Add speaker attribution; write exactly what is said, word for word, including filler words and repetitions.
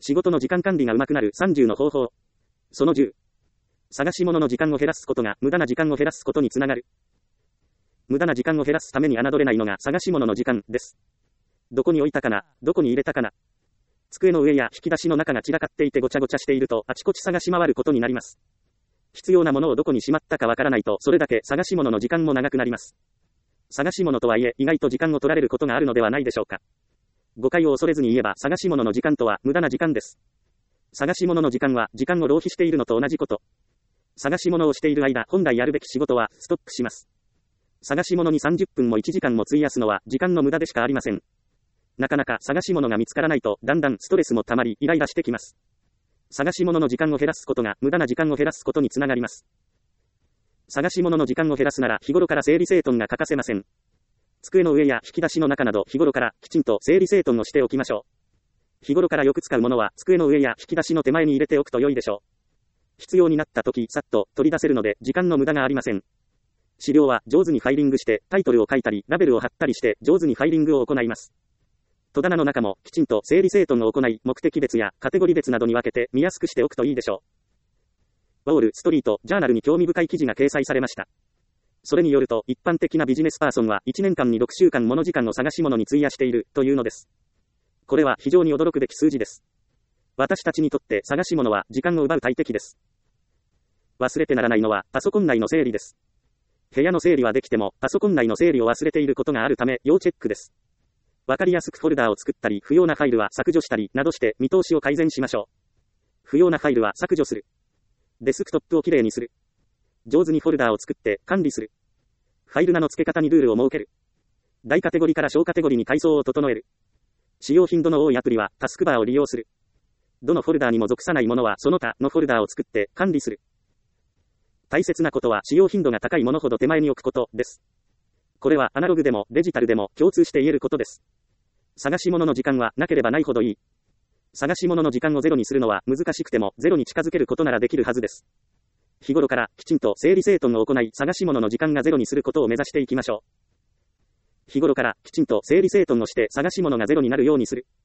Speaker 1: 仕事の時間管理が上手くなるさんじゅうの方法。そのじゅう。探し物の時間を減らすことが無駄な時間を減らすことにつながる。無駄な時間を減らすために侮れないのが探し物の時間です。どこに置いたかな、どこに入れたかな。机の上や引き出しの中が散らかっていてごちゃごちゃしているとあちこち探し回ることになります。必要なものをどこにしまったかわからないとそれだけ探し物の時間も長くなります。探し物とはいえ意外と時間を取られることがあるのではないでしょうか。誤解を恐れずに言えば探し物の時間とは無駄な時間です。探し物の時間は時間を浪費しているのと同じこと。探し物をしている間本来やるべき仕事はストップします。探し物にさんじゅっぷんもいちじかんも費やすのは時間の無駄でしかありません。なかなか探し物が見つからないとだんだんストレスもたまりイライラしてきます。探し物の時間を減らすことが無駄な時間を減らすことにつながります。探し物の時間を減らすなら日頃から整理整頓が欠かせません。机の上や引き出しの中など日頃からきちんと整理整頓をしておきましょう。日頃からよく使うものは机の上や引き出しの手前に入れておくと良いでしょう。必要になった時さっと取り出せるので時間の無駄がありません。資料は上手にファイリングしてタイトルを書いたりラベルを貼ったりして上手にファイリングを行います。戸棚の中もきちんと整理整頓を行い目的別やカテゴリー別などに分けて見やすくしておくといいでしょう。ウォール・ストリート・ジャーナルに興味深い記事が掲載されました。それによると一般的なビジネスパーソンはいちねんかんにろくしゅうかんもの時間を探し物に費やしているというのです。これは非常に驚くべき数字です。私たちにとって探し物は時間を奪う大敵です。忘れてならないのはパソコン内の整理です。部屋の整理はできてもパソコン内の整理を忘れていることがあるため要チェックです。わかりやすくフォルダーを作ったり不要なファイルは削除したりなどして見通しを改善しましょう。不要なファイルは削除する。デスクトップをきれいにする。上手にフォルダーを作って管理する。ファイル名の付け方にルールを設ける。大カテゴリから小カテゴリに階層を整える。使用頻度の多いアプリはタスクバーを利用する。どのフォルダーにも属さないものはその他のフォルダーを作って管理する。大切なことは使用頻度が高いものほど手前に置くことです。これはアナログでもデジタルでも共通して言えることです。探し物の時間はなければないほどいい。探し物の時間をゼロにするのは難しくてもゼロに近づけることならできるはずです。日頃からきちんと整理整頓を行い探し物の時間がゼロにすることを目指していきましょう。日頃からきちんと整理整頓をして探し物がゼロになるようにする。